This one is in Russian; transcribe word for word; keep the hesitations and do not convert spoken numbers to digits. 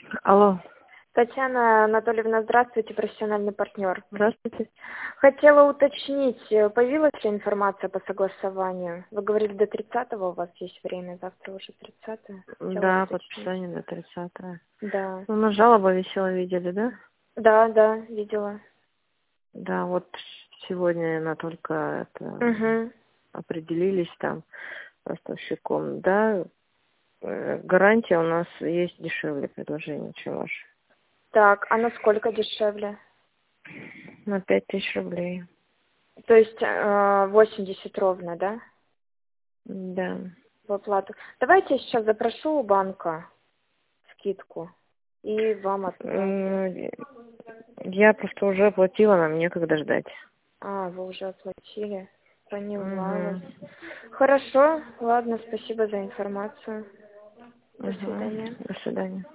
Алло. Татьяна Анатольевна, здравствуйте, профессиональный партнер. Здравствуйте. Хотела уточнить, появилась ли информация по согласованию? Вы говорили, до тридцатого у вас есть время, завтра уже тридцатое. Хотела Да, уточнить. подписание до тридцатого. Да. Ну, на жалоба висела, видели, да? Да, да, видела. Да, вот сегодня она только это, Угу. определились там поставщиком. Да, э, гарантия у нас есть дешевле предложение, чем ваше. Так, а насколько дешевле? На пять тысяч рублей. То есть э, восемьдесят ровно, да, Да. в оплату? Давайте я сейчас запрошу у банка скидку и вам отправлю. М, Я просто уже оплатила, нам некогда ждать. А, вы уже оплатили. Поняла вас. Угу. Хорошо, ладно, спасибо за информацию. До Угу. свидания. До свидания.